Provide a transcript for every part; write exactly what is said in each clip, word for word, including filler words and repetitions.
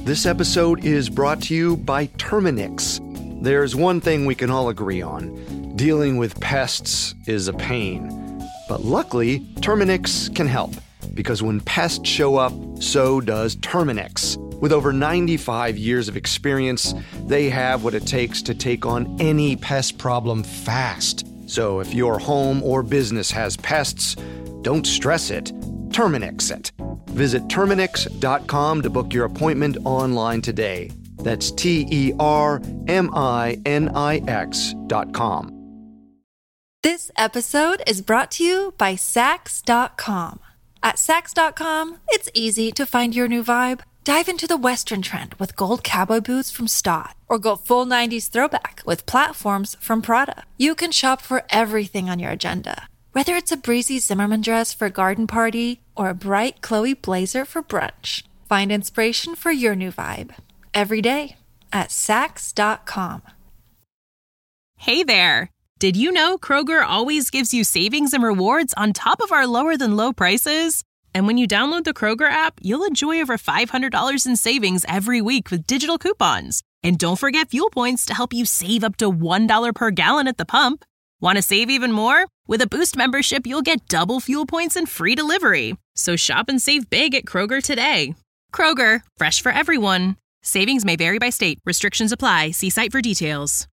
This episode is brought to you by Terminix. There's one thing we can all agree on. Dealing with pests is a pain. But luckily, Terminix can help. Because when pests show up, so does Terminix. With over ninety-five years of experience, they have what it takes to take on any pest problem fast. So if your home or business has pests, don't stress it. Terminix it. Visit Terminix dot com to book your appointment online today. That's T E R M I N I X dot com. This episode is brought to you by Sax dot com. At Sax dot com, it's easy to find your new vibe. Dive into the Western trend with gold cowboy boots from Stott, or go full nineties throwback with platforms from Prada. You can shop for everything on your agenda. Whether it's a breezy Zimmermann dress for a garden party or a bright Chloe blazer for brunch, find inspiration for your new vibe every day at Sax dot com. Hey there! Did you know Kroger always gives you savings and rewards on top of our lower-than-low prices? And when you download the Kroger app, you'll enjoy over five hundred dollars in savings every week with digital coupons. And don't forget fuel points to help you save up to one dollar per gallon at the pump. Want to save even more? With a Boost membership, you'll get double fuel points and free delivery. So shop and save big at Kroger today. Kroger, fresh for everyone. Savings may vary by state. Restrictions apply. See site for details.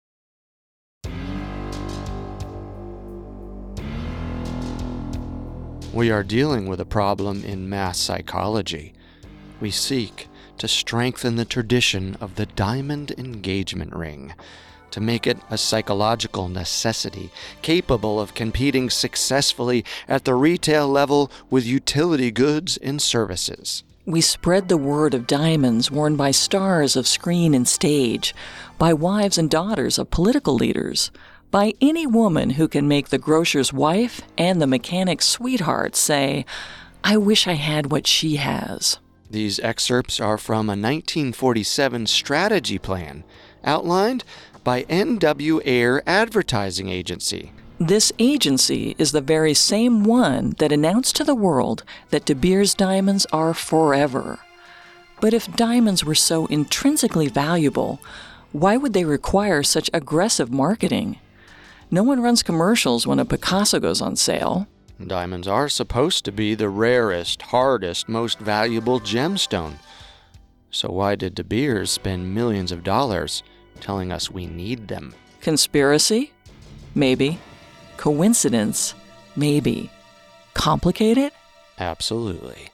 We are dealing with a problem in mass psychology. We seek to strengthen the tradition of the diamond engagement ring, to make it a psychological necessity capable of competing successfully at the retail level with utility goods and services. We spread the word of diamonds worn by stars of screen and stage, by wives and daughters of political leaders, by any woman who can make the grocer's wife and the mechanic's sweetheart say, "I wish I had what she has." These excerpts are from a nineteen forty-seven strategy plan outlined by N W Ayer Advertising Agency. This agency is the very same one that announced to the world that De Beers diamonds are forever. But if diamonds were so intrinsically valuable, why would they require such aggressive marketing? No one runs commercials when a Picasso goes on sale. Diamonds are supposed to be the rarest, hardest, most valuable gemstone. So why did De Beers spend millions of dollars telling us we need them? Conspiracy? Maybe. Coincidence? Maybe. Complicated? Absolutely.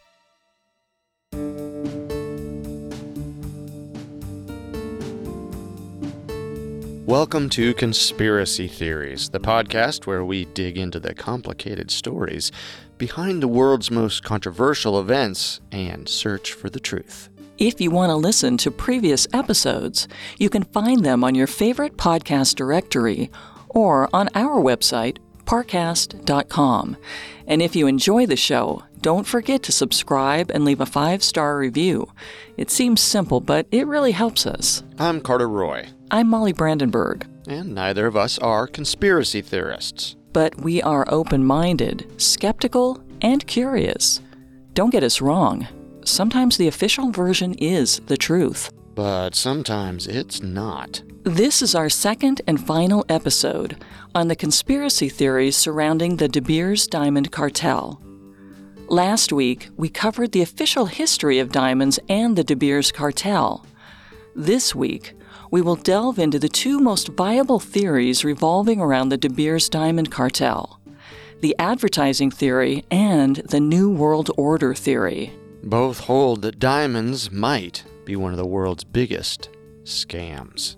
Welcome to Conspiracy Theories, the podcast where we dig into the complicated stories behind the world's most controversial events and search for the truth. If you want to listen to previous episodes, you can find them on your favorite podcast directory or on our website, parcast dot com. And if you enjoy the show, don't forget to subscribe and leave a five-star review. It seems simple, but it really helps us. I'm Carter Roy. I'm Molly Brandenburg. And neither of us are conspiracy theorists. But we are open-minded, skeptical, and curious. Don't get us wrong. Sometimes the official version is the truth. But sometimes it's not. This is our second and final episode on the conspiracy theories surrounding the De Beers Diamond Cartel. Last week, we covered the official history of diamonds and the De Beers Cartel. This week, we will delve into the two most viable theories revolving around the De Beers Diamond Cartel, the advertising theory and the New World Order theory. Both hold that diamonds might be one of the world's biggest scams.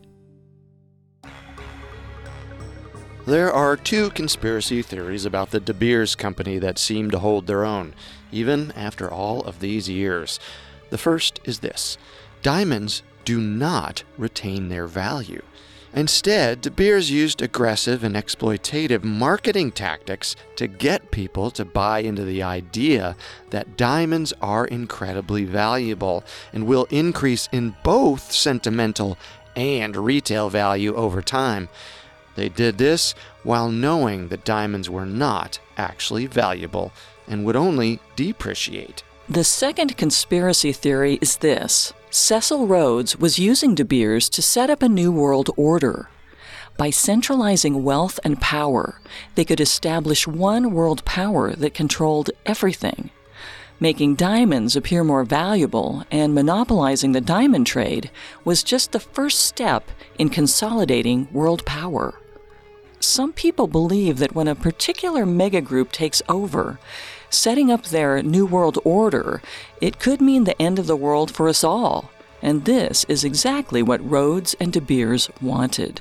There are two conspiracy theories about the De Beers Company that seem to hold their own, even after all of these years. The first is this: diamonds do not retain their value. Instead, De Beers used aggressive and exploitative marketing tactics to get people to buy into the idea that diamonds are incredibly valuable and will increase in both sentimental and retail value over time. They did this while knowing that diamonds were not actually valuable and would only depreciate. The second conspiracy theory is this. Cecil Rhodes was using De Beers to set up a new world order. By centralizing wealth and power, they could establish one world power that controlled everything. Making diamonds appear more valuable and monopolizing the diamond trade was just the first step in consolidating world power. Some people believe that when a particular megagroup takes over, setting up their new world order, it could mean the end of the world for us all. And this is exactly what Rhodes and De Beers wanted.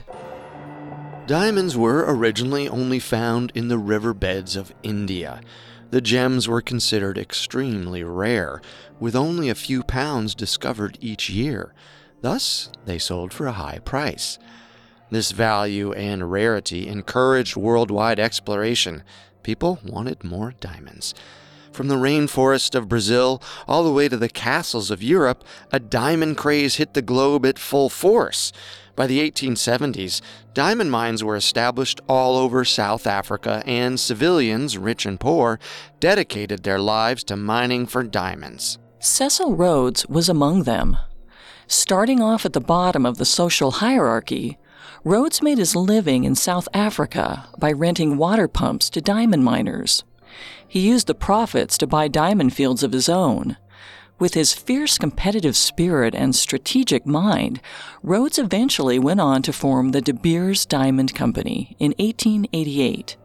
Diamonds were originally only found in the riverbeds of India. The gems were considered extremely rare, with only a few pounds discovered each year. Thus, they sold for a high price. This value and rarity encouraged worldwide exploration. People wanted more diamonds. From the rainforest of Brazil all the way to the castles of Europe, a diamond craze hit the globe at full force. By the eighteen seventies, diamond mines were established all over South Africa, and civilians, rich and poor, dedicated their lives to mining for diamonds. Cecil Rhodes was among them. Starting off at the bottom of the social hierarchy, Rhodes made his living in South Africa by renting water pumps to diamond miners. He used the profits to buy diamond fields of his own. With his fierce competitive spirit and strategic mind, Rhodes eventually went on to form the De Beers Diamond Company in eighteen eighty-eight.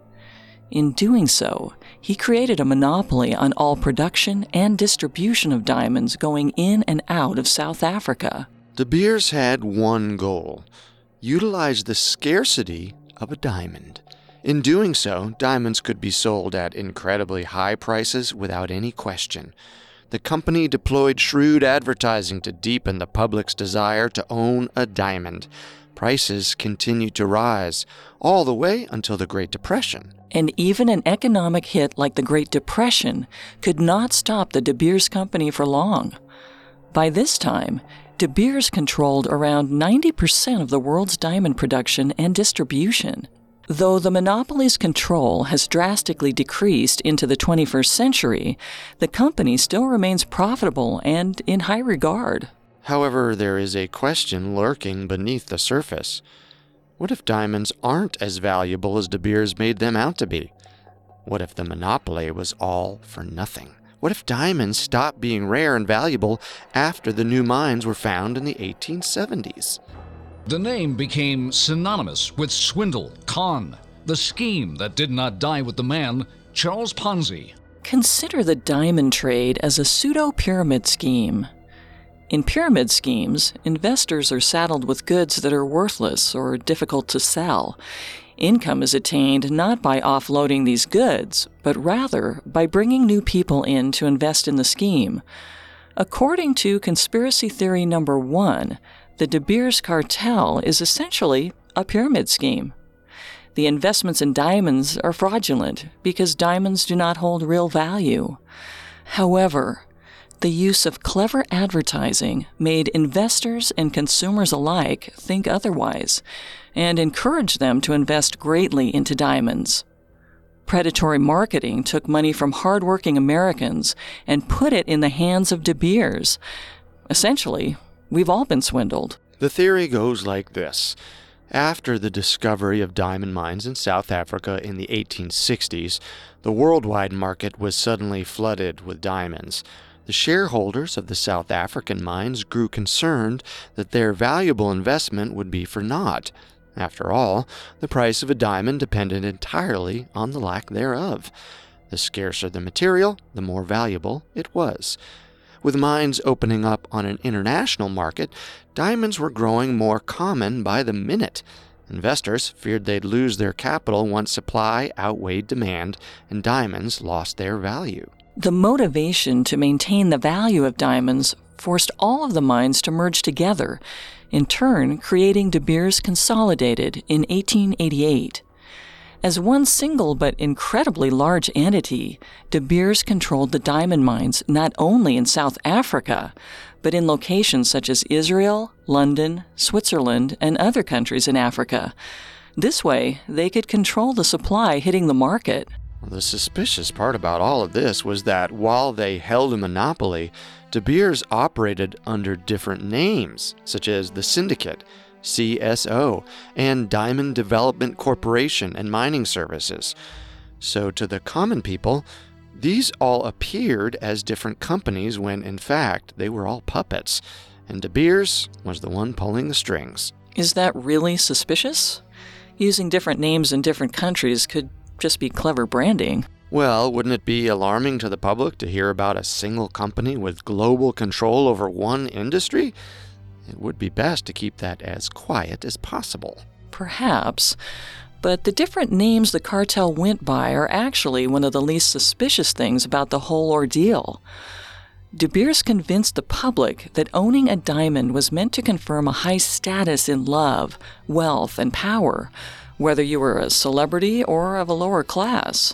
In doing so, he created a monopoly on all production and distribution of diamonds going in and out of South Africa. De Beers had one goal: utilize the scarcity of a diamond. In doing so, diamonds could be sold at incredibly high prices without any question. The company deployed shrewd advertising to deepen the public's desire to own a diamond. Prices continued to rise, all the way until the Great Depression. And even an economic hit like the Great Depression could not stop the De Beers Company for long. By this time, De Beers controlled around ninety percent of the world's diamond production and distribution. Though the monopoly's control has drastically decreased into the twenty-first century, the company still remains profitable and in high regard. However, there is a question lurking beneath the surface. What if diamonds aren't as valuable as De Beers made them out to be? What if the monopoly was all for nothing? What if diamonds stopped being rare and valuable after the new mines were found in the eighteen seventies? The name became synonymous with swindle, con, the scheme that did not die with the man, Charles Ponzi. Consider the diamond trade as a pseudo-pyramid scheme. In pyramid schemes, investors are saddled with goods that are worthless or difficult to sell. Income is attained not by offloading these goods, but rather by bringing new people in to invest in the scheme. According to conspiracy theory number one, the De Beers cartel is essentially a pyramid scheme. The investments in diamonds are fraudulent because diamonds do not hold real value. However, the use of clever advertising made investors and consumers alike think otherwise and encouraged them to invest greatly into diamonds. Predatory marketing took money from hardworking Americans and put it in the hands of De Beers. Essentially, we've all been swindled. The theory goes like this. After the discovery of diamond mines in South Africa in the eighteen sixties, the worldwide market was suddenly flooded with diamonds. The shareholders of the South African mines grew concerned that their valuable investment would be for naught. After all, the price of a diamond depended entirely on the lack thereof. The scarcer the material, the more valuable it was. With mines opening up on an international market, diamonds were growing more common by the minute. Investors feared they'd lose their capital once supply outweighed demand, and diamonds lost their value. The motivation to maintain the value of diamonds forced all of the mines to merge together, in turn creating De Beers Consolidated in eighteen eighty-eight. As one single but incredibly large entity, De Beers controlled the diamond mines not only in South Africa, but in locations such as Israel, London, Switzerland, and other countries in Africa. This way, they could control the supply hitting the market. The suspicious part about all of this was that while they held a monopoly, De Beers operated under different names, such as the Syndicate, C S O, and Diamond Development Corporation and Mining Services. So to the common people, these all appeared as different companies when, in fact, they were all puppets, and De Beers was the one pulling the strings. Is that really suspicious? Using different names in different countries could just be clever branding. Well, wouldn't it be alarming to the public to hear about a single company with global control over one industry? It would be best to keep that as quiet as possible. Perhaps, but the different names the cartel went by are actually one of the least suspicious things about the whole ordeal. De Beers convinced the public that owning a diamond was meant to confirm a high status in love, wealth, and power, whether you were a celebrity or of a lower class.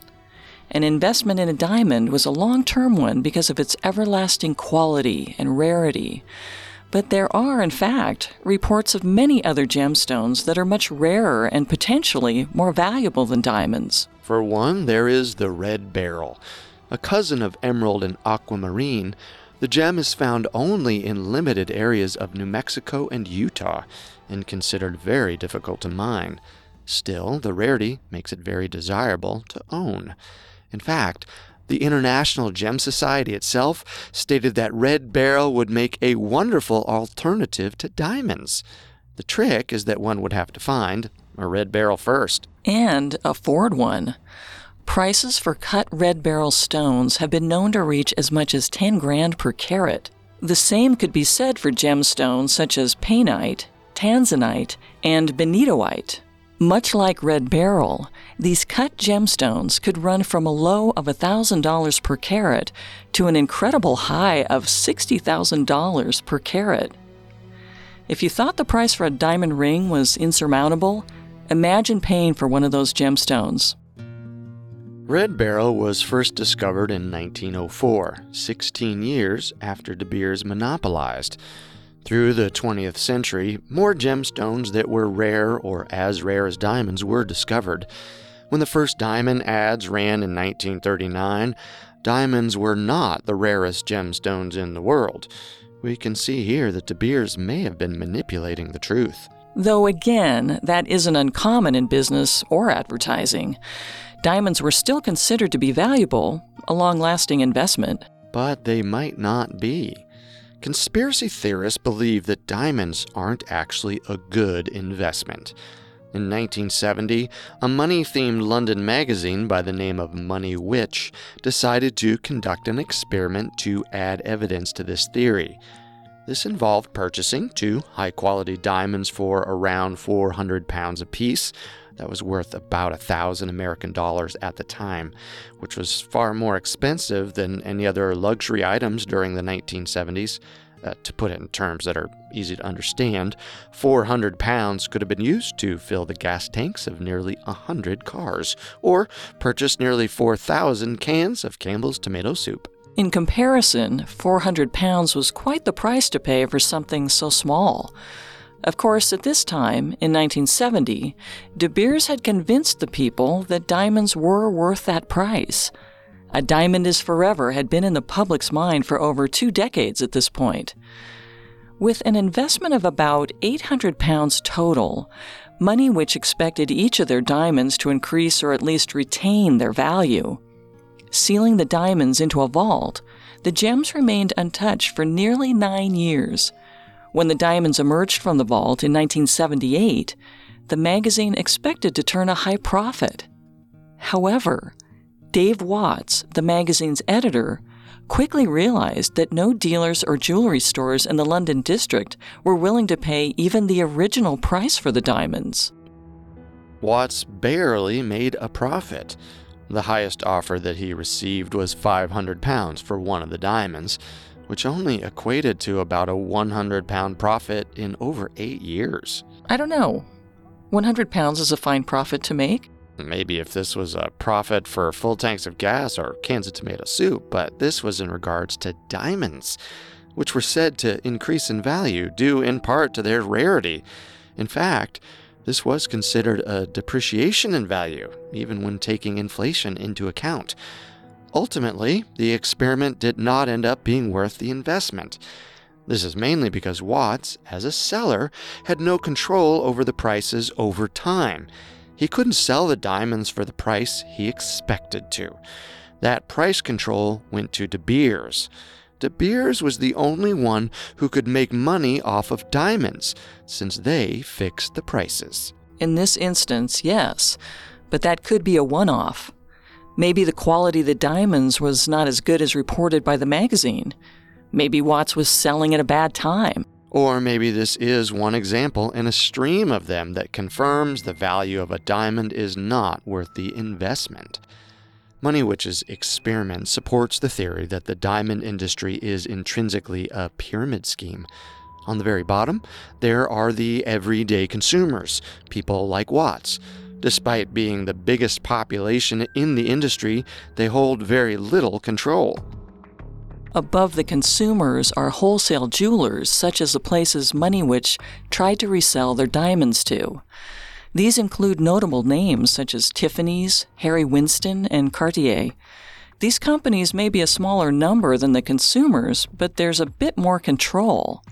An investment in a diamond was a long-term one because of its everlasting quality and rarity. But there are, in fact, reports of many other gemstones that are much rarer and potentially more valuable than diamonds. For one, there is the red beryl. A cousin of emerald and aquamarine, the gem is found only in limited areas of New Mexico and Utah, and considered very difficult to mine. Still, the rarity makes it very desirable to own. In fact, the International Gem Society itself stated that red beryl would make a wonderful alternative to diamonds. The trick is that one would have to find a red beryl first. And afford one. Prices for cut red beryl stones have been known to reach as much as ten grand per carat. The same could be said for gemstones such as painite, tanzanite, and benitoite. Much like red beryl, these cut gemstones could run from a low of one thousand dollars per carat to an incredible high of sixty thousand dollars per carat. If you thought the price for a diamond ring was insurmountable, imagine paying for one of those gemstones. Red beryl was first discovered in nineteen oh four, sixteen years after De Beers monopolized. Through the twentieth century, more gemstones that were rare or as rare as diamonds were discovered. When the first diamond ads ran in nineteen thirty-nine, diamonds were not the rarest gemstones in the world. We can see here that De Beers may have been manipulating the truth. Though again, that isn't uncommon in business or advertising. Diamonds were still considered to be valuable, a long-lasting investment. But they might not be. Conspiracy theorists believe that diamonds aren't actually a good investment. In nineteen seventy, a money-themed London magazine by the name of Money Witch decided to conduct an experiment to add evidence to this theory. This involved purchasing two high-quality diamonds for around four hundred pounds apiece. That was worth about a thousand American dollars at the time, which was far more expensive than any other luxury items during the nineteen seventies. Uh, to put it in terms that are easy to understand, four hundred pounds could have been used to fill the gas tanks of nearly one hundred cars, or purchase nearly four thousand cans of Campbell's tomato soup. In comparison, four hundred pounds was quite the price to pay for something so small. Of course, at this time, in nineteen seventy, De Beers had convinced the people that diamonds were worth that price. A diamond is forever had been in the public's mind for over two decades at this point. With an investment of about eight hundred pounds total, Money Witch expected each of their diamonds to increase or at least retain their value. Sealing the diamonds into a vault, the gems remained untouched for nearly nine years. When the diamonds emerged from the vault in nineteen seventy-eight, the magazine expected to turn a high profit. However, Dave Watts, the magazine's editor, quickly realized that no dealers or jewelry stores in the London district were willing to pay even the original price for the diamonds. Watts barely made a profit. The highest offer that he received was five hundred pounds for one of the diamonds, which only equated to about a one hundred pound profit in over eight years. I don't know. one hundred pounds is a fine profit to make. Maybe if this was a profit for full tanks of gas or cans of tomato soup, but this was in regards to diamonds, which were said to increase in value due in part to their rarity. In fact, This was considered a depreciation in value, even when taking inflation into account. Ultimately, the experiment did not end up being worth the investment. This is mainly because Watts, as a seller, had no control over the prices over time. He couldn't sell the diamonds for the price he expected to. That price control went to De Beers. De Beers was the only one who could make money off of diamonds, since they fixed the prices. In this instance, yes, but that could be a one-off. Maybe the quality of the diamonds was not as good as reported by the magazine. Maybe Watts was selling at a bad time. Or maybe this is one example in a stream of them that confirms the value of a diamond is not worth the investment. Moneywich's experiment supports the theory that the diamond industry is intrinsically a pyramid scheme. On the very bottom, there are the everyday consumers, people like Watts. Despite being the biggest population in the industry, they hold very little control. Above the consumers are wholesale jewelers, such as the places Moneywich tried to resell their diamonds to. These include notable names such as Tiffany's, Harry Winston, and Cartier. These companies may be a smaller number than the consumers, but there's a bit more control.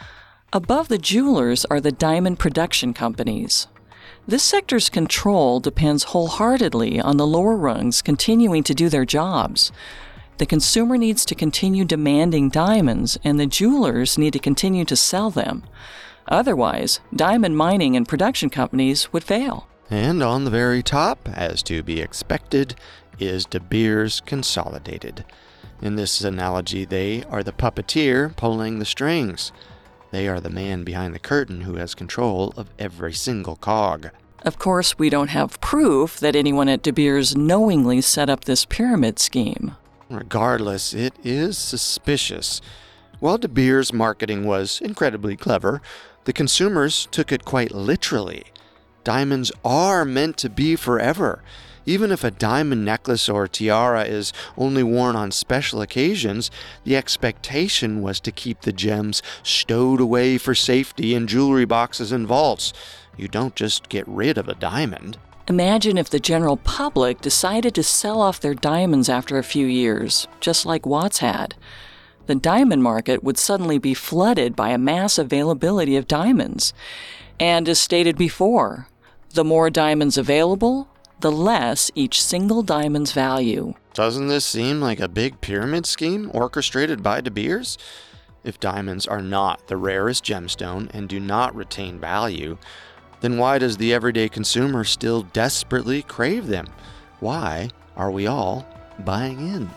Above the jewelers are the diamond production companies. This sector's control depends wholeheartedly on the lower rungs continuing to do their jobs. The consumer needs to continue demanding diamonds, and the jewelers need to continue to sell them. Otherwise, diamond mining and production companies would fail. And on the very top, as to be expected, is De Beers Consolidated. In this analogy, they are the puppeteer pulling the strings. They are the man behind the curtain who has control of every single cog. Of course, we don't have proof that anyone at De Beers knowingly set up this pyramid scheme. Regardless, it is suspicious. While De Beers' marketing was incredibly clever, the consumers took it quite literally. Diamonds are meant to be forever. Even if a diamond necklace or tiara is only worn on special occasions, the expectation was to keep the gems stowed away for safety in jewelry boxes and vaults. You don't just get rid of a diamond. Imagine if the general public decided to sell off their diamonds after a few years, just like Watts had. The diamond market would suddenly be flooded by a mass availability of diamonds. And as stated before, the more diamonds available, the less each single diamond's value. Doesn't this seem like a big pyramid scheme orchestrated by De Beers? If diamonds are not the rarest gemstone and do not retain value, then why does the everyday consumer still desperately crave them? Why are we all buying in?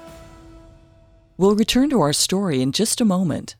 We'll return to our story in just a moment.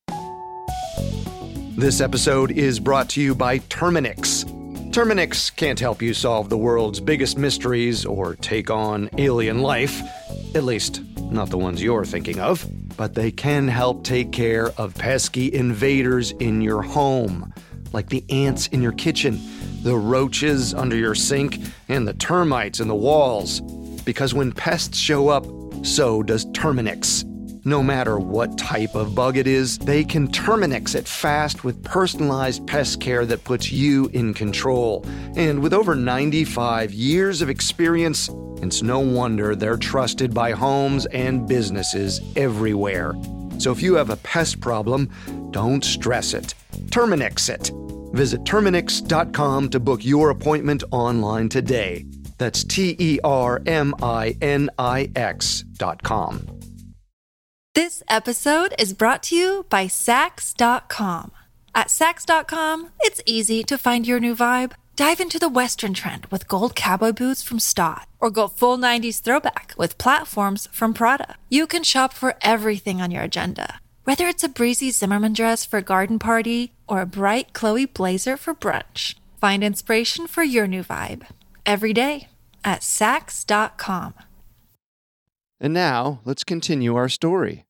This episode is brought to you by Terminix. Terminix can't help you solve the world's biggest mysteries or take on alien life, at least not the ones you're thinking of, but they can help take care of pesky invaders in your home, like the ants in your kitchen, the roaches under your sink, and the termites in the walls. Because when pests show up, so does Terminix. No matter what type of bug it is, they can Terminix it fast with personalized pest care that puts you in control. And with over ninety-five years of experience, it's no wonder they're trusted by homes and businesses everywhere. So if you have a pest problem, don't stress it. Terminix it. Visit Terminix dot com to book your appointment online today. That's T E R M I N I X dot com. This episode is brought to you by Saks dot com. At Saks dot com, it's easy to find your new vibe. Dive into the Western trend with gold cowboy boots from Stott, or go full nineties throwback with platforms from Prada. You can shop for everything on your agenda, whether it's a breezy Zimmermann dress for a garden party or a bright Chloe blazer for brunch. Find inspiration for your new vibe every day at Saks dot com. And now, let's continue our story.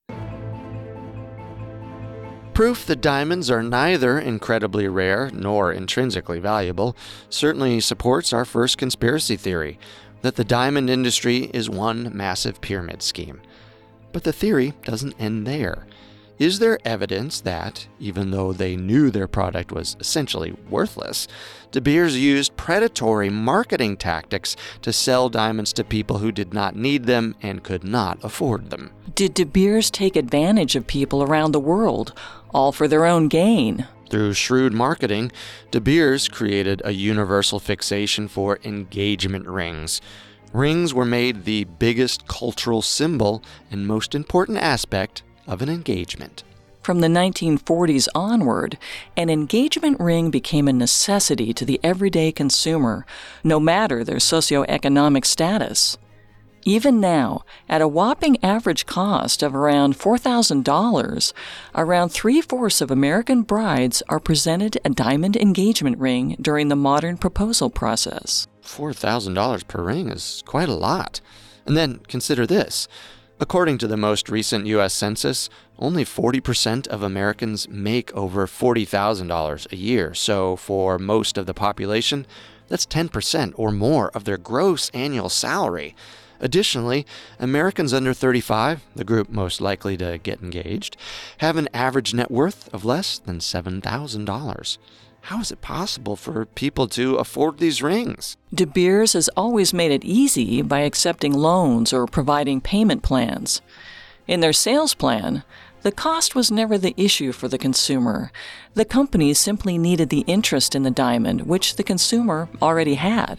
Proof that diamonds are neither incredibly rare nor intrinsically valuable certainly supports our first conspiracy theory, that the diamond industry is one massive pyramid scheme. But the theory doesn't end there. Is there evidence that, even though they knew their product was essentially worthless, De Beers used predatory marketing tactics to sell diamonds to people who did not need them and could not afford them? Did De Beers take advantage of people around the world, all for their own gain? Through shrewd marketing, De Beers created a universal fixation for engagement rings. Rings were made the biggest cultural symbol and most important aspect of an engagement. From the nineteen forties onward, an engagement ring became a necessity to the everyday consumer, no matter their socioeconomic status. Even now, at a whopping average cost of around four thousand dollars, around three-fourths of American brides are presented a diamond engagement ring during the modern proposal process. four thousand dollars per ring is quite a lot. And then consider this. According to the most recent U S Census, only forty percent of Americans make over forty thousand dollars a year. So for most of the population, that's ten percent or more of their gross annual salary. Additionally, Americans under thirty-five, the group most likely to get engaged, have an average net worth of less than seven thousand dollars. How is it possible for people to afford these rings? De Beers has always made it easy by accepting loans or providing payment plans. In their sales plan, the cost was never the issue for the consumer. The company simply needed the interest in the diamond, which the consumer already had.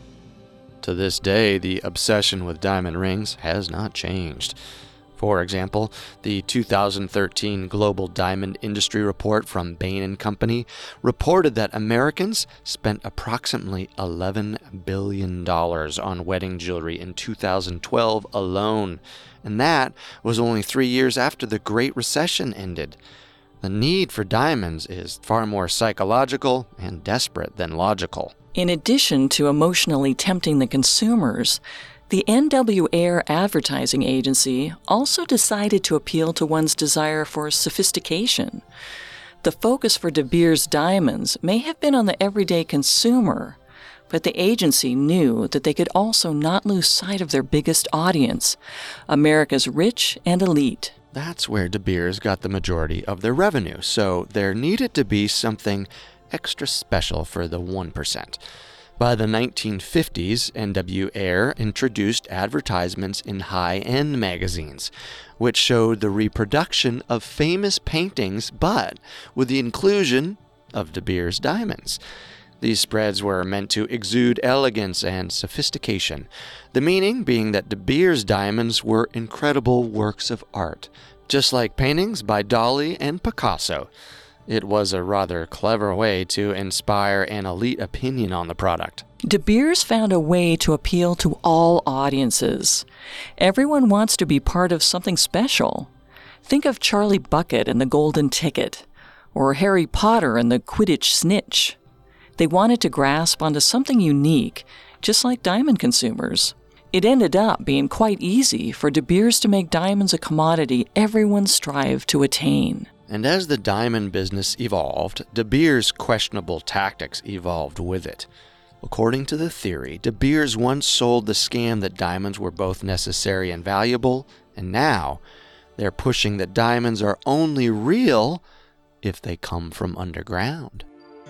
To this day, the obsession with diamond rings has not changed. For example, the two thousand thirteen Global Diamond Industry Report from Bain and Company reported that Americans spent approximately eleven billion dollars on wedding jewelry in two thousand twelve alone, and that was only three years after the Great Recession ended. The need for diamonds is far more psychological and desperate than logical. In addition to emotionally tempting the consumers, the N W Ayer advertising agency also decided to appeal to one's desire for sophistication. The focus for De Beers diamonds may have been on the everyday consumer, but the agency knew that they could also not lose sight of their biggest audience, America's rich and elite. That's where De Beers got the majority of their revenue, so there needed to be something extra special for the one percent. By the nineteen fifties, N W Ayer introduced advertisements in high-end magazines, which showed the reproduction of famous paintings, but with the inclusion of De Beers diamonds. These spreads were meant to exude elegance and sophistication, the meaning being that De Beers diamonds were incredible works of art, just like paintings by Dali and Picasso. It was a rather clever way to inspire an elite opinion on the product. De Beers found a way to appeal to all audiences. Everyone wants to be part of something special. Think of Charlie Bucket and the Golden Ticket, or Harry Potter and the Quidditch Snitch. They wanted to grasp onto something unique, just like diamond consumers. It ended up being quite easy for De Beers to make diamonds a commodity everyone strived to attain. And as the diamond business evolved, De Beers' questionable tactics evolved with it. According to the theory, De Beers once sold the scam that diamonds were both necessary and valuable, and now they're pushing that diamonds are only real if they come from underground.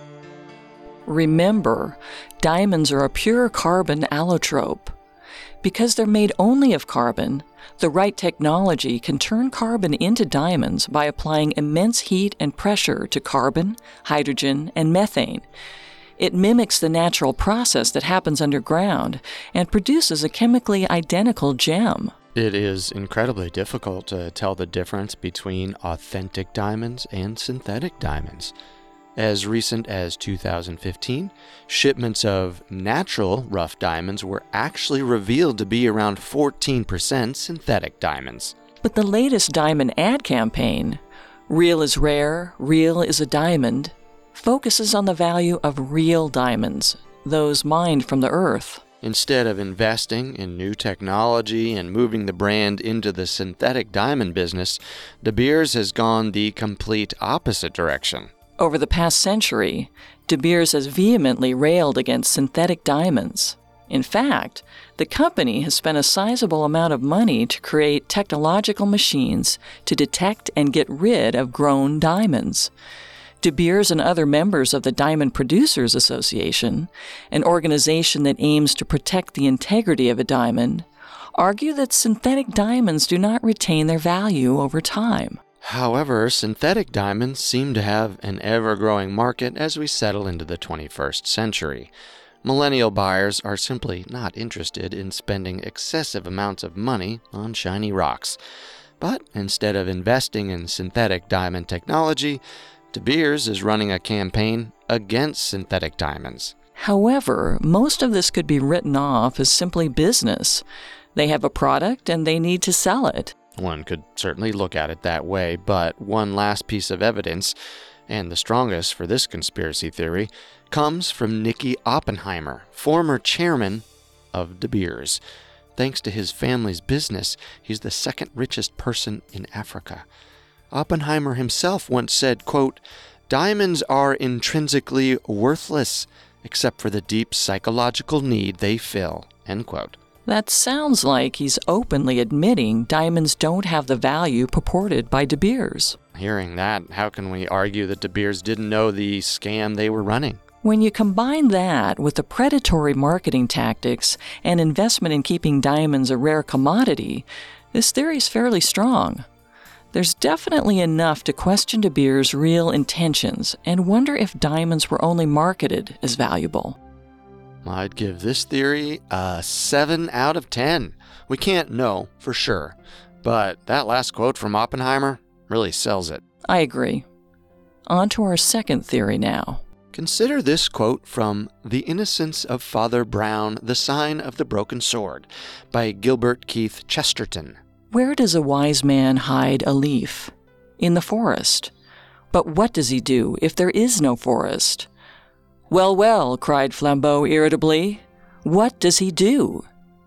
Remember, diamonds are a pure carbon allotrope. Because they're made only of carbon, the right technology can turn carbon into diamonds by applying immense heat and pressure to carbon, hydrogen, and methane. It mimics the natural process that happens underground and produces a chemically identical gem. It is incredibly difficult to tell the difference between authentic diamonds and synthetic diamonds. As recent as two thousand fifteen, shipments of natural rough diamonds were actually revealed to be around fourteen percent synthetic diamonds. But the latest diamond ad campaign, Real is Rare, Real is a Diamond, focuses on the value of real diamonds, those mined from the earth. Instead of investing in new technology and moving the brand into the synthetic diamond business, De Beers has gone the complete opposite direction. Over the past century, De Beers has vehemently railed against synthetic diamonds. In fact, the company has spent a sizable amount of money to create technological machines to detect and get rid of grown diamonds. De Beers and other members of the Diamond Producers Association, an organization that aims to protect the integrity of a diamond, argue that synthetic diamonds do not retain their value over time. However, synthetic diamonds seem to have an ever-growing market as we settle into the twenty-first century. Millennial buyers are simply not interested in spending excessive amounts of money on shiny rocks. But instead of investing in synthetic diamond technology, De Beers is running a campaign against synthetic diamonds. However, most of this could be written off as simply business. They have a product and they need to sell it. One could certainly look at it that way, but one last piece of evidence, and the strongest for this conspiracy theory, comes from Nicky Oppenheimer, former chairman of De Beers. Thanks to his family's business, he's the second richest person in Africa. Oppenheimer himself once said, quote, "Diamonds are intrinsically worthless, except for the deep psychological need they fill," end quote. That sounds like he's openly admitting diamonds don't have the value purported by De Beers. Hearing that, how can we argue that De Beers didn't know the scam they were running? When you combine that with the predatory marketing tactics and investment in keeping diamonds a rare commodity, this theory is fairly strong. There's definitely enough to question De Beers' real intentions and wonder if diamonds were only marketed as valuable. I'd give this theory a seven out of ten. We can't know for sure, but that last quote from Oppenheimer really sells it. I agree. On to our second theory now. Consider this quote from The Innocence of Father Brown, The Sign of the Broken Sword by Gilbert Keith Chesterton. Where does a wise man hide a leaf? In the forest. But what does he do if there is no forest? Well, well, cried Flambeau irritably. What does he do?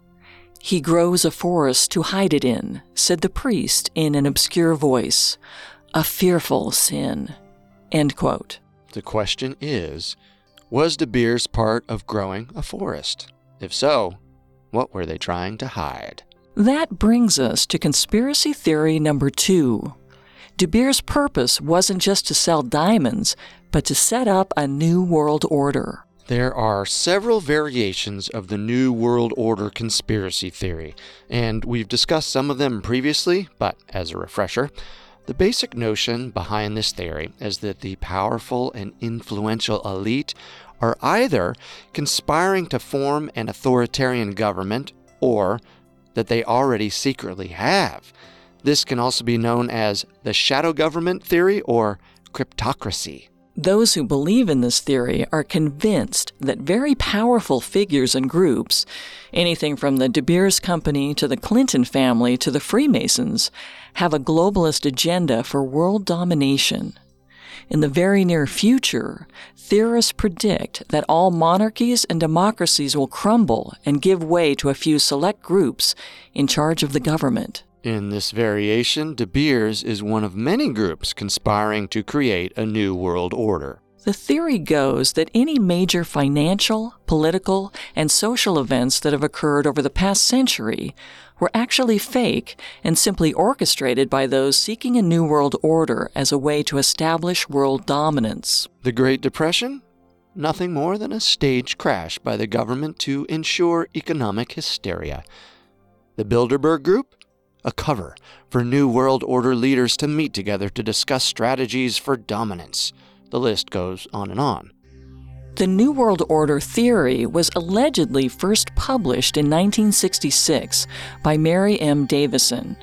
He grows a forest to hide it in, said the priest in an obscure voice. A fearful sin. End quote. The question is, was De Beers part of growing a forest? If so, what were they trying to hide? That brings us to conspiracy theory number two. De Beers' purpose wasn't just to sell diamonds, but to set up a new world order. There are several variations of the New World Order conspiracy theory, and we've discussed some of them previously, but as a refresher, the basic notion behind this theory is that the powerful and influential elite are either conspiring to form an authoritarian government or that they already secretly have. This can also be known as the shadow government theory or cryptocracy. Those who believe in this theory are convinced that very powerful figures and groups, anything from the De Beers Company to the Clinton family to the Freemasons, have a globalist agenda for world domination. In the very near future, theorists predict that all monarchies and democracies will crumble and give way to a few select groups in charge of the government. In this variation, De Beers is one of many groups conspiring to create a new world order. The theory goes that any major financial, political, and social events that have occurred over the past century were actually fake and simply orchestrated by those seeking a new world order as a way to establish world dominance. The Great Depression? Nothing more than a stage crash by the government to ensure economic hysteria. The Bilderberg Group? A cover for New World Order leaders to meet together to discuss strategies for dominance. The list goes on and on. The New World Order theory was allegedly first published in nineteen sixty-six by Mary M. Davison.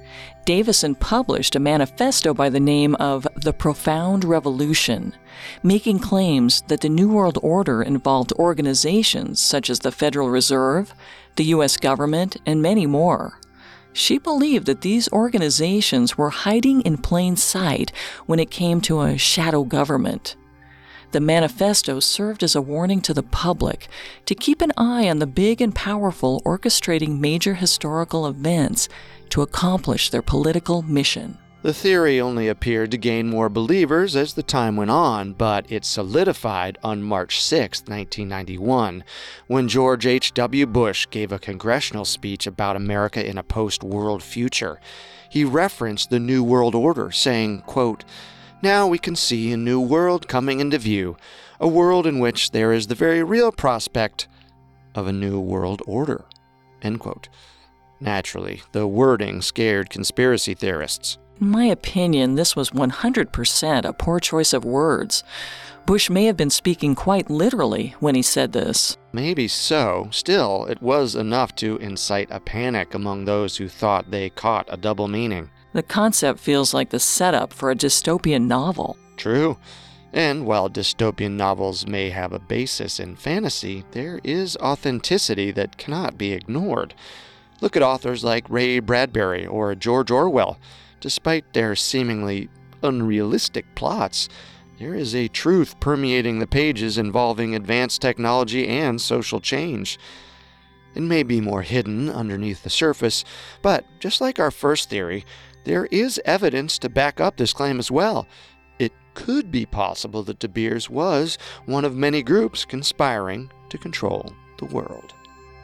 Davison published a manifesto by the name of The Profound Revolution, making claims that the New World Order involved organizations such as the Federal Reserve, the U S government, and many more. She believed that these organizations were hiding in plain sight when it came to a shadow government. The manifesto served as a warning to the public to keep an eye on the big and powerful orchestrating major historical events to accomplish their political mission. The theory only appeared to gain more believers as the time went on, but it solidified on March sixth, nineteen ninety-one, when George H W Bush gave a congressional speech about America in a post-world future. He referenced the New World Order, saying, quote, "Now we can see a new world coming into view, a world in which there is the very real prospect of a new world order," end quote. Naturally, the wording scared conspiracy theorists. In my opinion, this was one hundred percent a poor choice of words. Bush may have been speaking quite literally when he said this. Maybe so. Still, it was enough to incite a panic among those who thought they caught a double meaning. The concept feels like the setup for a dystopian novel. True. And while dystopian novels may have a basis in fantasy, there is authenticity that cannot be ignored. Look at authors like Ray Bradbury or George Orwell. Despite their seemingly unrealistic plots, there is a truth permeating the pages involving advanced technology and social change. It may be more hidden underneath the surface, but just like our first theory, there is evidence to back up this claim as well. It could be possible that De Beers was one of many groups conspiring to control the world.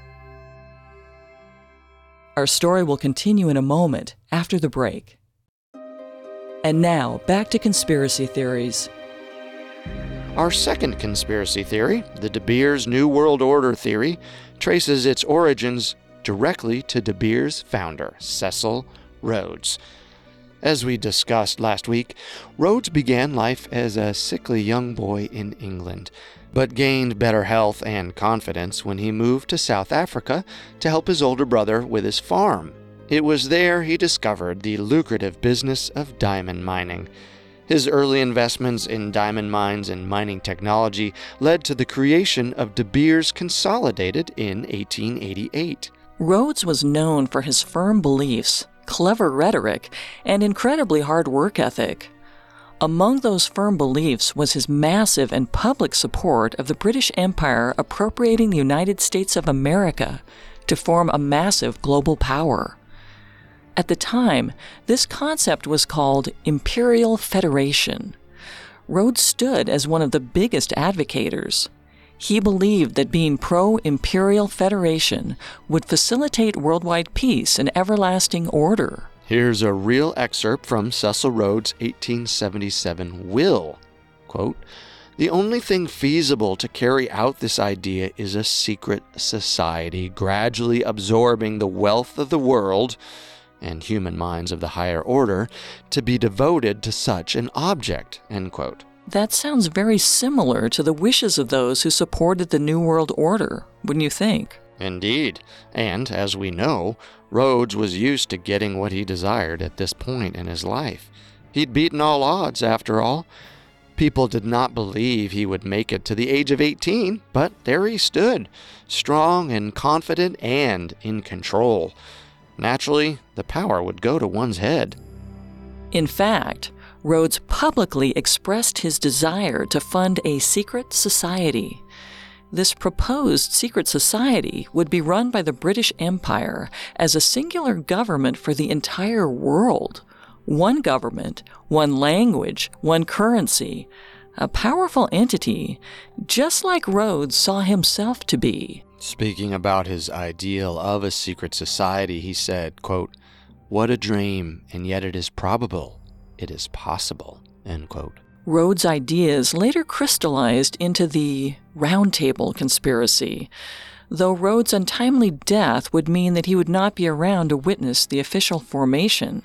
Our story will continue in a moment after the break. And now, back to conspiracy theories. Our second conspiracy theory, the De Beers New World Order theory, traces its origins directly to De Beers' founder, Cecil Rhodes. As we discussed last week, Rhodes began life as a sickly young boy in England, but gained better health and confidence when he moved to South Africa to help his older brother with his farm. It was there he discovered the lucrative business of diamond mining. His early investments in diamond mines and mining technology led to the creation of De Beers Consolidated in eighteen eighty-eight. Rhodes was known for his firm beliefs, clever rhetoric, and incredibly hard work ethic. Among those firm beliefs was his massive and public support of the British Empire appropriating the United States of America to form a massive global power. At the time, this concept was called Imperial Federation. Rhodes stood as one of the biggest advocators. He believed that being pro-Imperial Federation would facilitate worldwide peace and everlasting order. Here's a real excerpt from Cecil Rhodes' eighteen seventy-seven will. Quote, "The only thing feasible to carry out this idea is a secret society gradually absorbing the wealth of the world and human minds of the higher order to be devoted to such an object," end quote. That sounds very similar to the wishes of those who supported the New World Order, wouldn't you think? Indeed. And, as we know, Rhodes was used to getting what he desired at this point in his life. He'd beaten all odds, after all. People did not believe he would make it to the age of eighteen, but there he stood, strong and confident and in control. Naturally, the power would go to one's head. In fact, Rhodes publicly expressed his desire to fund a secret society. This proposed secret society would be run by the British Empire as a singular government for the entire world. One government, one language, one currency. A powerful entity, just like Rhodes saw himself to be. Speaking about his ideal of a secret society, he said, quote, "What a dream, and yet it is probable. It is possible," end quote. Rhodes' ideas later crystallized into the Round Table Conspiracy, though Rhodes' untimely death would mean that he would not be around to witness the official formation.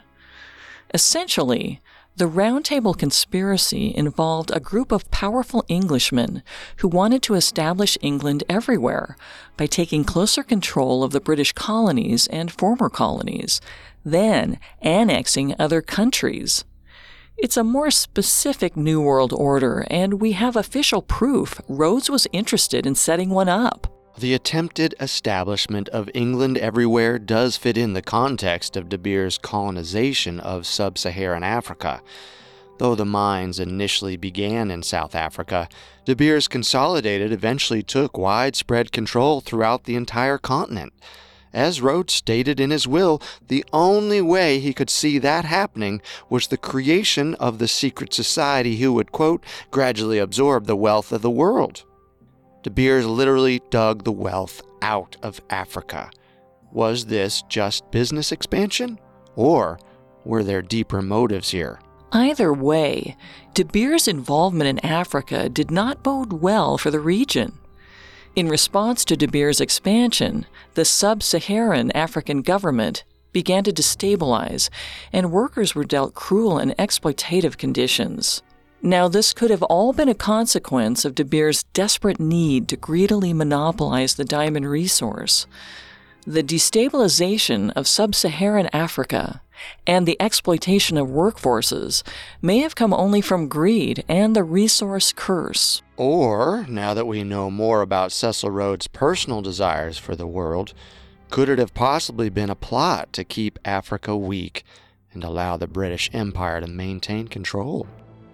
Essentially, the Round Table Conspiracy involved a group of powerful Englishmen who wanted to establish England everywhere by taking closer control of the British colonies and former colonies, then annexing other countries. It's a more specific New World Order, and we have official proof Rhodes was interested in setting one up. The attempted establishment of England everywhere does fit in the context of De Beers' colonization of sub-Saharan Africa. Though the mines initially began in South Africa, De Beers Consolidated eventually took widespread control throughout the entire continent. As Rhodes stated in his will, the only way he could see that happening was the creation of the secret society who would, quote, gradually absorb the wealth of the world. De Beers literally dug the wealth out of Africa. Was this just business expansion? Or were there deeper motives here? Either way, De Beers' involvement in Africa did not bode well for the region. In response to De Beers' expansion, the sub-Saharan African government began to destabilize, and workers were dealt cruel and exploitative conditions. Now, this could have all been a consequence of De Beers' desperate need to greedily monopolize the diamond resource. The destabilization of sub-Saharan Africa and the exploitation of workforces may have come only from greed and the resource curse. Or, now that we know more about Cecil Rhodes' personal desires for the world, could it have possibly been a plot to keep Africa weak and allow the British Empire to maintain control?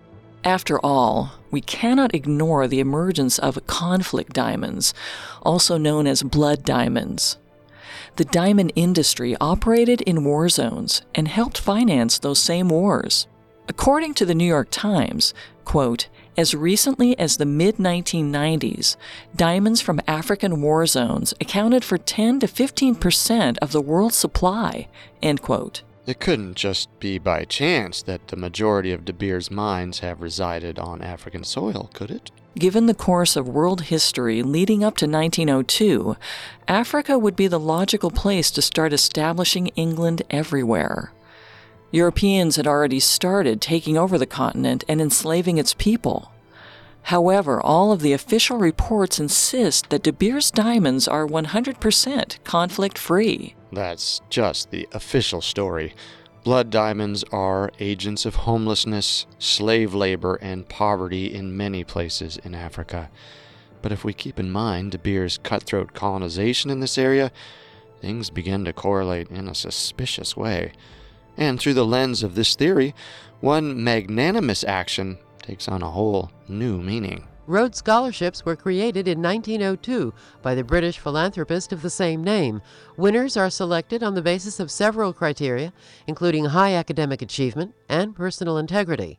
After all, we cannot ignore the emergence of conflict diamonds, also known as blood diamonds. The diamond industry operated in war zones and helped finance those same wars. According to the New York Times, quote, as recently as the mid nineteen nineties, diamonds from African war zones accounted for ten to fifteen percent of the world's supply, end quote. It couldn't just be by chance that the majority of De Beers' mines have resided on African soil, could it? Given the course of world history leading up to nineteen oh two, Africa would be the logical place to start establishing England everywhere. Europeans had already started taking over the continent and enslaving its people. However, all of the official reports insist that De Beers diamonds are one hundred percent conflict-free. That's just the official story. Blood diamonds are agents of homelessness, slave labor, and poverty in many places in Africa. But if we keep in mind De Beers' cutthroat colonization in this area, things begin to correlate in a suspicious way. And through the lens of this theory, one magnanimous action takes on a whole new meaning. Rhodes Scholarships were created in nineteen oh two by the British philanthropist of the same name. Winners are selected on the basis of several criteria, including high academic achievement and personal integrity.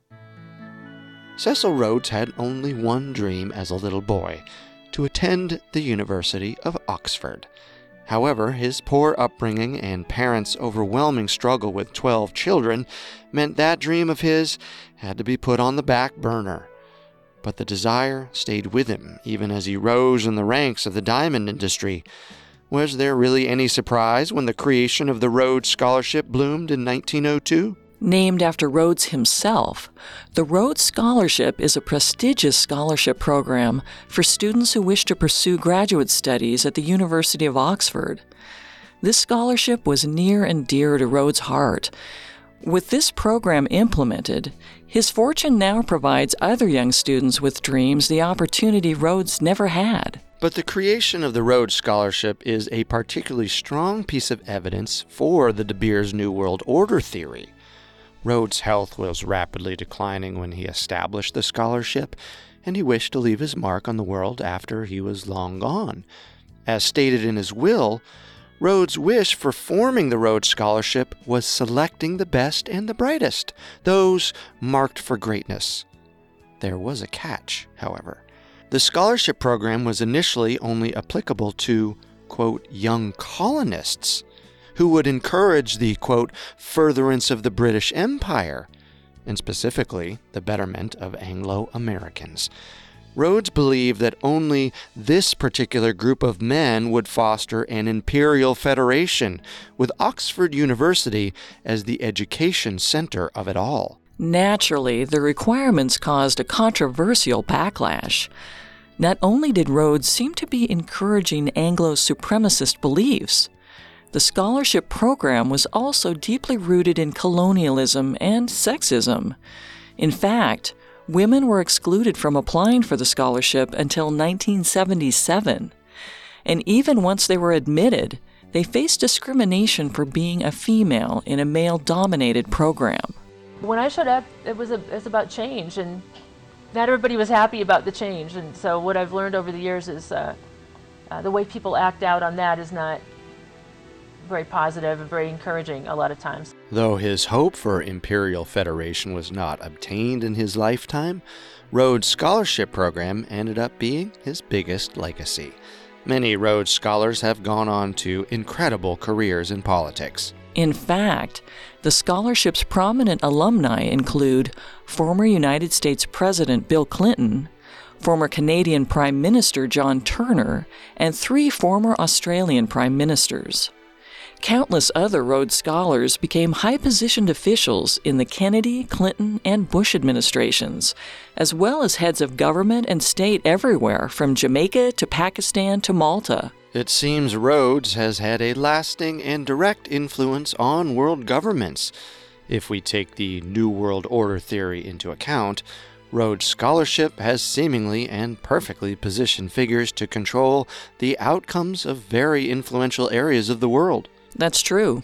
Cecil Rhodes had only one dream as a little boy, to attend the University of Oxford. However, his poor upbringing and parents' overwhelming struggle with twelve children meant that dream of his had to be put on the back burner. But the desire stayed with him, even as he rose in the ranks of the diamond industry. Was there really any surprise when the creation of the Rhodes Scholarship bloomed in nineteen oh two? Named after Rhodes himself, the Rhodes Scholarship is a prestigious scholarship program for students who wish to pursue graduate studies at the University of Oxford. This scholarship was near and dear to Rhodes' heart. With this program implemented, his fortune now provides other young students with dreams the opportunity Rhodes never had. But the creation of the Rhodes Scholarship is a particularly strong piece of evidence for the De Beers New World Order theory. Rhodes' health was rapidly declining when he established the scholarship, and he wished to leave his mark on the world after he was long gone. As stated in his will, Rhodes' wish for forming the Rhodes Scholarship was selecting the best and the brightest, those marked for greatness. There was a catch, however. The scholarship program was initially only applicable to, quote, young colonists, who would encourage the, quote, furtherance of the British Empire, and specifically the betterment of Anglo-Americans. Rhodes believed that only this particular group of men would foster an imperial federation, with Oxford University as the education center of it all. Naturally, the requirements caused a controversial backlash. Not only did Rhodes seem to be encouraging Anglo-supremacist beliefs, the scholarship program was also deeply rooted in colonialism and sexism. In fact, women were excluded from applying for the scholarship until nineteen seventy-seven. And even once they were admitted, they faced discrimination for being a female in a male-dominated program. When I showed up, it was, a, it was about change, and not everybody was happy about the change. And so what I've learned over the years is uh, uh, the way people act out on that is not very positive and very encouraging a lot of times. Though his hope for Imperial Federation was not obtained in his lifetime, Rhodes Scholarship Program ended up being his biggest legacy. Many Rhodes Scholars have gone on to incredible careers in politics. In fact, the scholarship's prominent alumni include former United States President Bill Clinton, former Canadian Prime Minister John Turner, and three former Australian Prime Ministers. Countless other Rhodes Scholars became high-positioned officials in the Kennedy, Clinton, and Bush administrations, as well as heads of government and state everywhere from Jamaica to Pakistan to Malta. It seems Rhodes has had a lasting and direct influence on world governments. If we take the New World Order theory into account, Rhodes Scholarship has seemingly and perfectly positioned figures to control the outcomes of very influential areas of the world. That's true.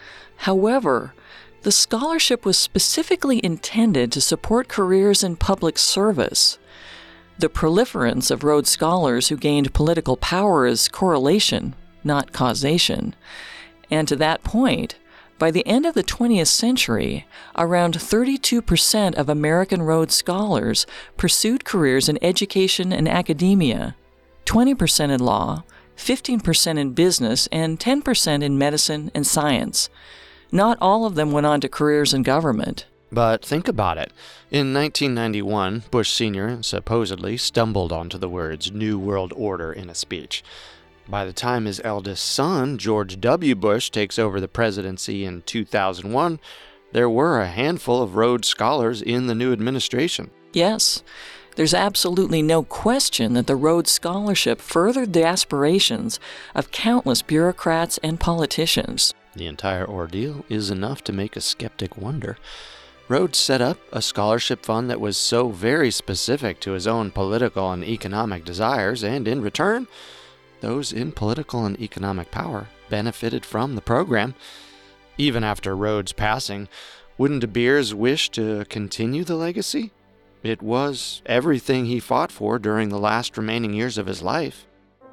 However, the scholarship was specifically intended to support careers in public service. The proliferance of Rhodes Scholars who gained political power is correlation, not causation. And to that point, by the end of the twentieth century, around thirty-two percent of American Rhodes Scholars pursued careers in education and academia, twenty percent in law, fifteen percent in business, and ten percent in medicine and science. Not all of them went on to careers in government. But think about it. In nineteen ninety-one, Bush Senior supposedly stumbled onto the words New World Order in a speech. By the time his eldest son, George W. Bush, takes over the presidency in two thousand one, there were a handful of Rhodes Scholars in the new administration. Yes, there's absolutely no question that the Rhodes Scholarship furthered the aspirations of countless bureaucrats and politicians. The entire ordeal is enough to make a skeptic wonder. Rhodes set up a scholarship fund that was so very specific to his own political and economic desires, and in return, those in political and economic power benefited from the program. Even after Rhodes' passing, wouldn't De Beers wish to continue the legacy? It was everything he fought for during the last remaining years of his life.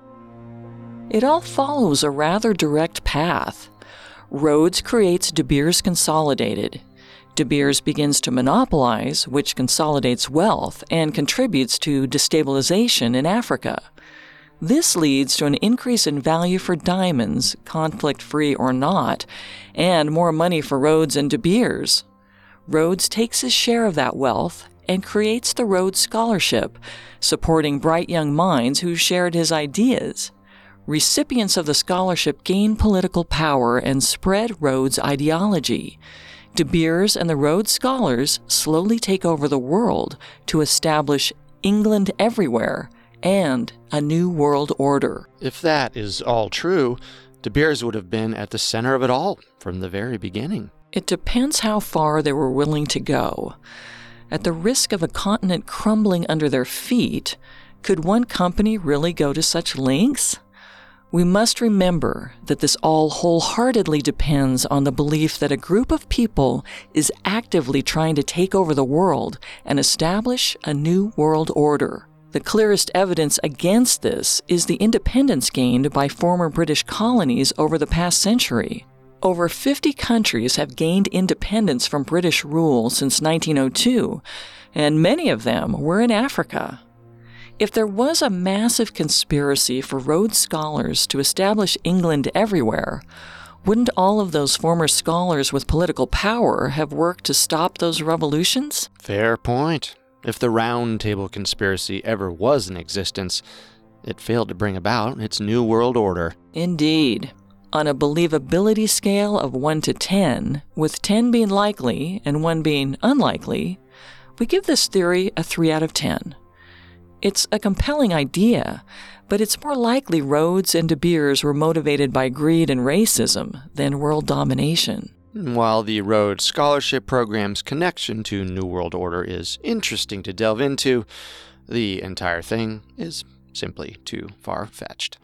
It all follows a rather direct path. Rhodes creates De Beers Consolidated. De Beers begins to monopolize, which consolidates wealth and contributes to destabilization in Africa. This leads to an increase in value for diamonds, conflict-free or not, and more money for Rhodes and De Beers. Rhodes takes his share of that wealth and creates the Rhodes Scholarship, supporting bright young minds who shared his ideas. Recipients of the scholarship gain political power and spread Rhodes' ideology. De Beers and the Rhodes Scholars slowly take over the world to establish England everywhere and a new world order. If that is all true, De Beers would have been at the center of it all from the very beginning. It depends how far they were willing to go. At the risk of a continent crumbling under their feet, could one company really go to such lengths? We must remember that this all wholeheartedly depends on the belief that a group of people is actively trying to take over the world and establish a new world order. The clearest evidence against this is the independence gained by former British colonies over the past century. Over fifty countries have gained independence from British rule since nineteen oh two, and many of them were in Africa. If there was a massive conspiracy for Rhodes Scholars to establish England everywhere, wouldn't all of those former scholars with political power have worked to stop those revolutions? Fair point. If the Round Table Conspiracy ever was in existence, it failed to bring about its New World Order. Indeed. On a believability scale of one to ten, with ten being likely and one being unlikely, we give this theory a three out of ten. It's a compelling idea, but it's more likely Rhodes and De Beers were motivated by greed and racism than world domination. While the Rhodes Scholarship Program's connection to New World Order is interesting to delve into, the entire thing is simply too far-fetched.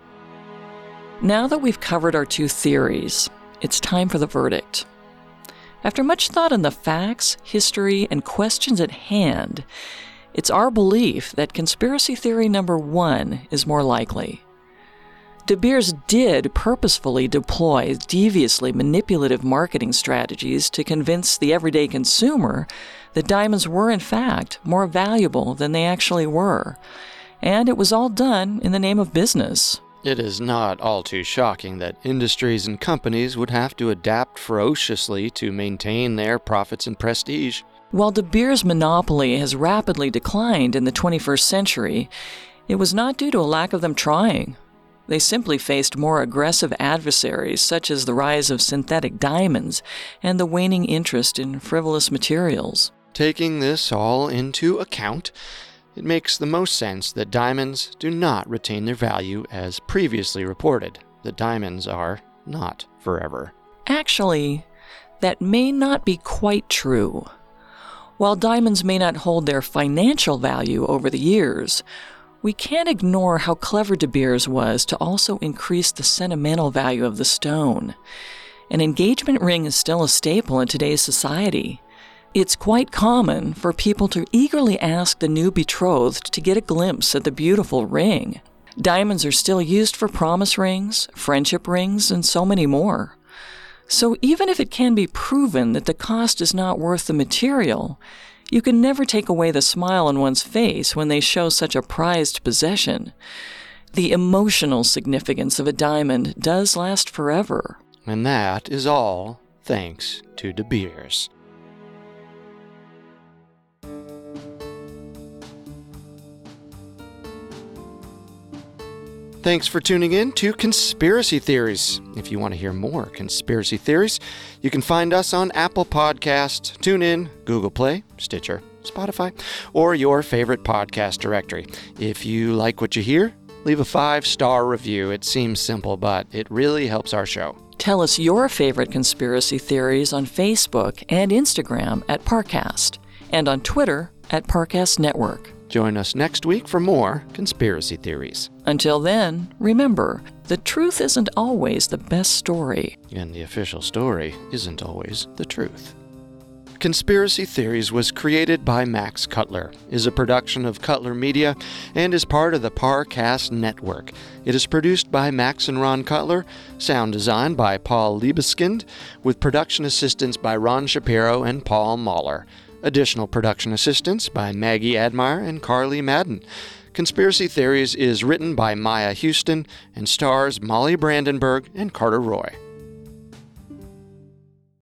Now that we've covered our two theories, it's time for the verdict. After much thought on the facts, history, and questions at hand, it's our belief that conspiracy theory number one is more likely. De Beers did purposefully deploy deviously manipulative marketing strategies to convince the everyday consumer that diamonds were, in fact, more valuable than they actually were. And it was all done in the name of business. It is not all too shocking that industries and companies would have to adapt ferociously to maintain their profits and prestige. While De Beers' monopoly has rapidly declined in the twenty-first century, it was not due to a lack of them trying. They simply faced more aggressive adversaries, such as the rise of synthetic diamonds and the waning interest in frivolous materials. Taking this all into account, it makes the most sense that diamonds do not retain their value as previously reported. The diamonds are not forever. Actually, that may not be quite true. While diamonds may not hold their financial value over the years, we can't ignore how clever De Beers was to also increase the sentimental value of the stone. An engagement ring is still a staple in today's society. It's quite common for people to eagerly ask the new betrothed to get a glimpse at the beautiful ring. Diamonds are still used for promise rings, friendship rings, and so many more. So even if it can be proven that the cost is not worth the material, you can never take away the smile on one's face when they show such a prized possession. The emotional significance of a diamond does last forever. And that is all thanks to De Beers. Thanks for tuning in to Conspiracy Theories. If you want to hear more conspiracy theories, you can find us on Apple Podcasts, TuneIn, Google Play, Stitcher, Spotify, or your favorite podcast directory. If you like what you hear, leave a five-star review. It seems simple, but it really helps our show. Tell us your favorite conspiracy theories on Facebook and Instagram at Parcast, and on Twitter at Parcast Network. Join us next week for more conspiracy theories. Until then, remember, the truth isn't always the best story. And the official story isn't always the truth. Conspiracy Theories was created by Max Cutler, is a production of Cutler Media, and is part of the Parcast Network. It is produced by Max and Ron Cutler, sound design by Paul Liebeskind, with production assistance by Ron Shapiro and Paul Mahler. Additional production assistance by Maggie Admire and Carly Madden. Conspiracy Theories is written by Maya Houston and stars Molly Brandenburg and Carter Roy.